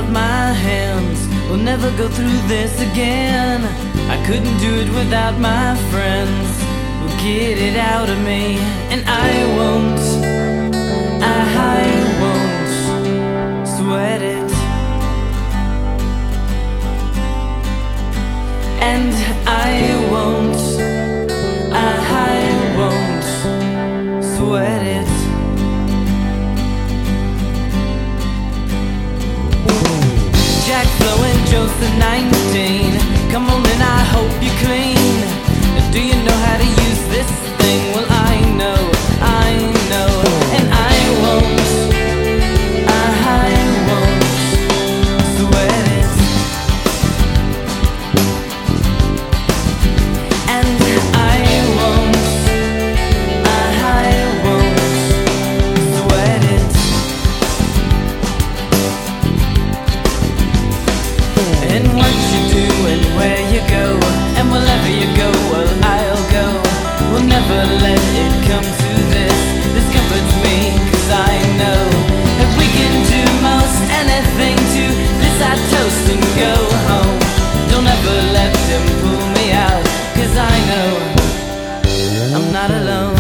of my hands. We'll never go through this again. I couldn't do it without my friends who'll get it out of me. And I won't sweat it. And I won't sweat it. Jack, Flo and Joseph 19. Come on and I hope you're clean. Do you know how to use this thing? Well, I know. And I won't sweat it. And I won't sweat it. And what you do and where you go, and wherever you go, well, I'll go. We'll never let it come to this. This comforts me, 'cause I know that we can do most anything to this. I toast and go home. Don't ever let them pull me out, 'cause I know I'm not alone.